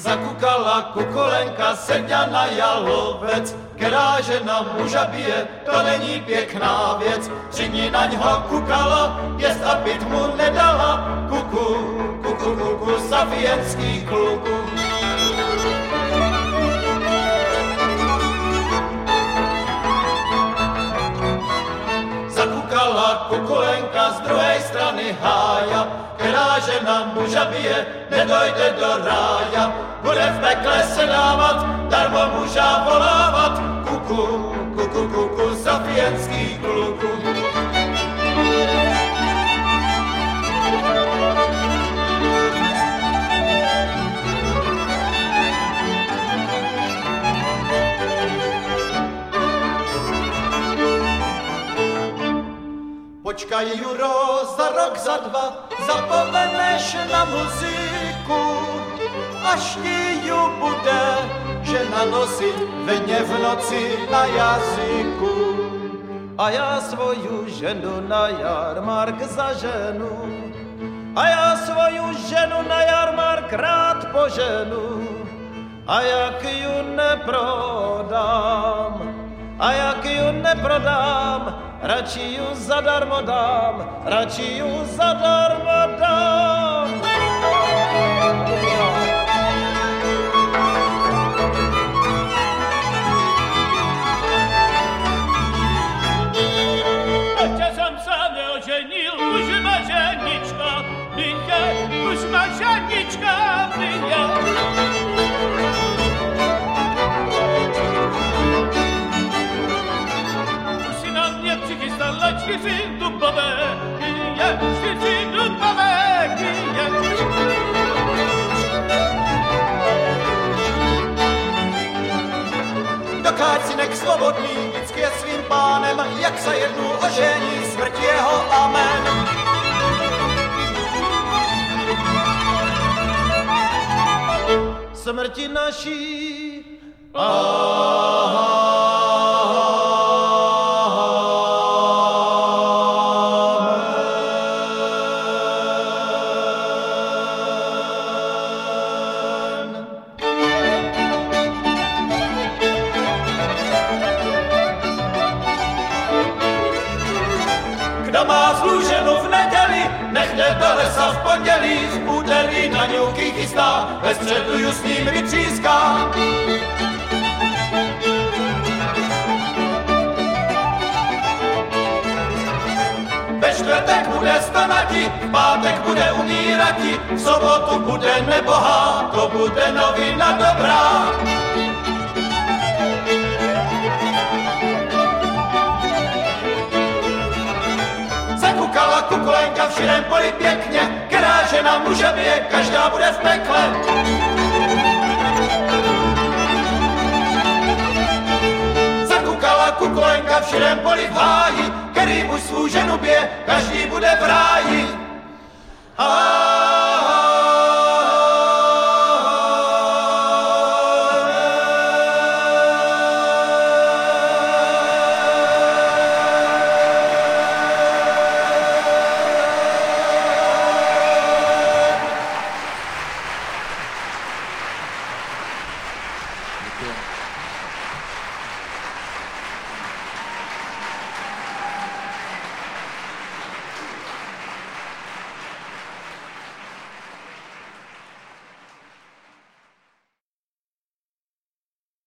Zakukala kukulenka, sedňa na jalovec, která žena muža bije, to není pěkná věc. 3 dní na ňho kukala, jest a pit mu nedala, kuku, kuku, kuku, safijenský kluku. Zakukala kukulenka z druhé strany hája, která žena muža bije, nedojde do rája. Bude v pekle se dávat, darmo muža volávat, kuku, kuku, kuku, safijenský kluku. Počkaj, Juro, za rok, za 2 zapomeneš na muziku, až ti ju bude žena nosit veně v noci na jazyku. A já svoju ženu na jarmark zaženu, a já svoju ženu na jarmark rád poženu. A jak ju neprodám, a jak ju neprodám, radši ju zadarmo dám, radši ju zadarmo dám. Ještě jsem se neoženil, už má ženička, už má ženička, přichystala 4 dubové kyje, 4 dubové kyje. Dokáď synek svobodný, vždycky je svým pánem, jak se jednou ožení, smrt jeho amen. Smrti naší, kdo má zlou ženu v neděli, nech jde do lesa v pondělí, v úterý na ňouky chystá, ve středu ju s ním vytříská. Ve čtvrtek bude stonati, v pátek bude umírati, v sobotu bude nebohá, to bude novina dobrá. Zakukala kukulenka v širém poli pěkně, která žena muže bije, každá bude v pekle. Zakukala kukulenka v širém poli v háji, který muž svou ženu bije, každý bude v ráji. Děkuji.